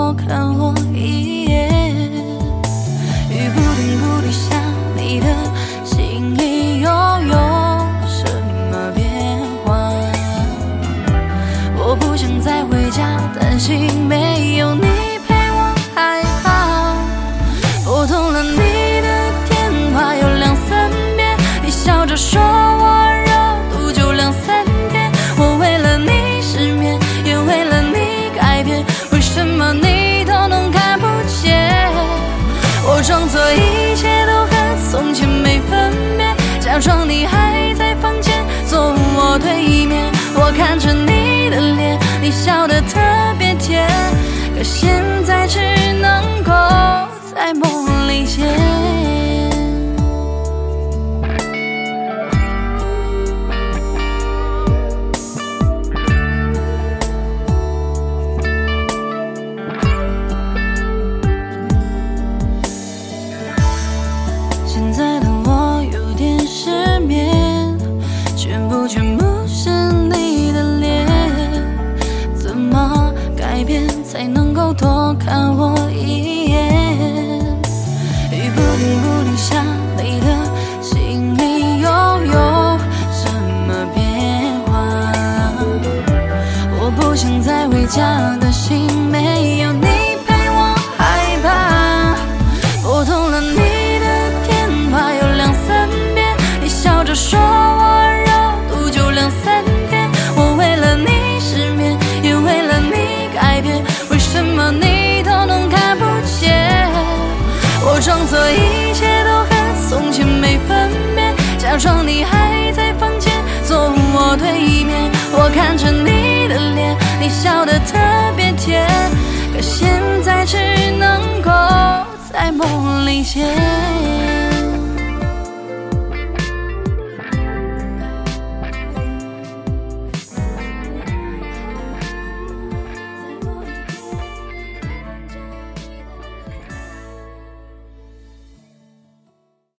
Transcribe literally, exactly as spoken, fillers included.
多看我一眼。雨不停不停下，你的心里又有什么变化？我不想再回家，担心没有你陪我害怕。拨通了你的电话有两三遍，你笑着说我热度就两三天。我为了你失眠，也为了你改变，为什么你都能看不见？我装作一切都和从前没分别，假装你还在房间坐我对面。我看着你的脸，你笑得特别甜，可现在只能够在梦里见。现在的我有点失眠，全部全部是你的脸，怎么改变才能够多看我一眼？雨不停不停下，你的心里又有什么变化？我不想再回家，担心没有你陪我害怕。拨通了你笑着说我热度就两三天，我为了你失眠，也为了你改变，为什么你都能看不见？我装作一切都和从前没分别，假装你还在房间坐我对面。我看着你的脸，你笑得特别甜，可现在只能够在梦里见。